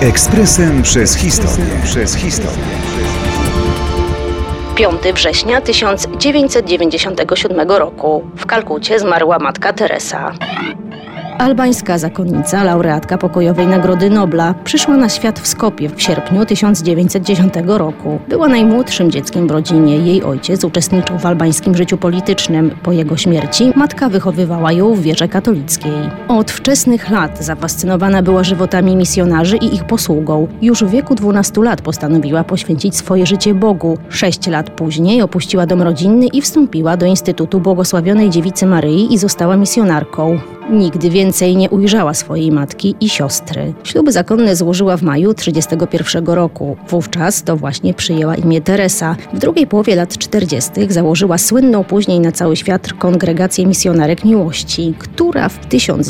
Ekspresem przez historię. 5 września 1997 roku w Kalkucie zmarła matka Teresa. Albańska zakonnica, laureatka pokojowej Nagrody Nobla, przyszła na świat w Skopie w sierpniu 1910 roku. Była najmłodszym dzieckiem w rodzinie. Jej ojciec uczestniczył w albańskim życiu politycznym. Po jego śmierci matka wychowywała ją w wierze katolickiej. Od wczesnych lat zafascynowana była żywotami misjonarzy i ich posługą. Już w wieku 12 lat postanowiła poświęcić swoje życie Bogu. 6 lat później opuściła dom rodzinny i wstąpiła do Instytutu Błogosławionej Dziewicy Maryi i została misjonarką. Nigdy więcej nie ujrzała swojej matki i siostry. Śluby zakonne złożyła w maju 1931 roku. Wówczas to właśnie przyjęła imię Teresa. W drugiej połowie lat 40. założyła słynną później na cały świat Kongregację Misjonarek Miłości, która w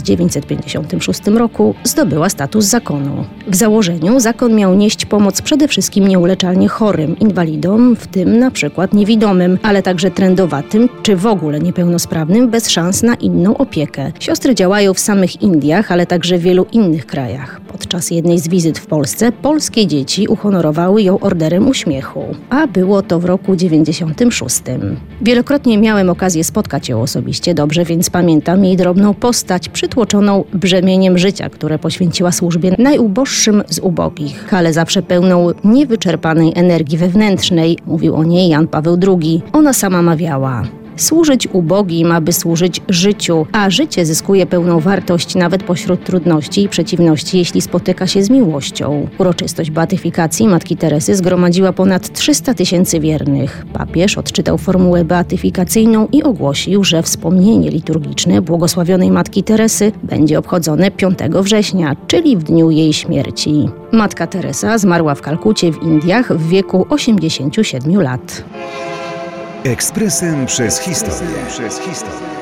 1956 roku zdobyła status zakonu. W założeniu zakon miał nieść pomoc przede wszystkim nieuleczalnie chorym, inwalidom, w tym na przykład niewidomym, ale także trędowatym czy w ogóle niepełnosprawnym bez szans na inną opiekę. Siostry działają w samych Indiach, ale także w wielu innych krajach. Podczas jednej z wizyt w Polsce polskie dzieci uhonorowały ją Orderem Uśmiechu, a było to w roku 96. Wielokrotnie miałem okazję spotkać ją osobiście dobrze, więc pamiętam jej drobną postać przytłoczoną brzemieniem życia, które poświęciła służbie najuboższym z ubogich, ale zawsze pełną niewyczerpanej energii wewnętrznej, mówił o niej Jan Paweł II. Ona sama mawiała: służyć ubogim, aby służyć życiu, a życie zyskuje pełną wartość nawet pośród trudności i przeciwności, jeśli spotyka się z miłością. Uroczystość beatyfikacji matki Teresy zgromadziła ponad 300 000 wiernych. Papież odczytał formułę beatyfikacyjną i ogłosił, że wspomnienie liturgiczne błogosławionej matki Teresy będzie obchodzone 5 września, czyli w dniu jej śmierci. Matka Teresa zmarła w Kalkucie w Indiach w wieku 87 lat. Ekspresem przez historię.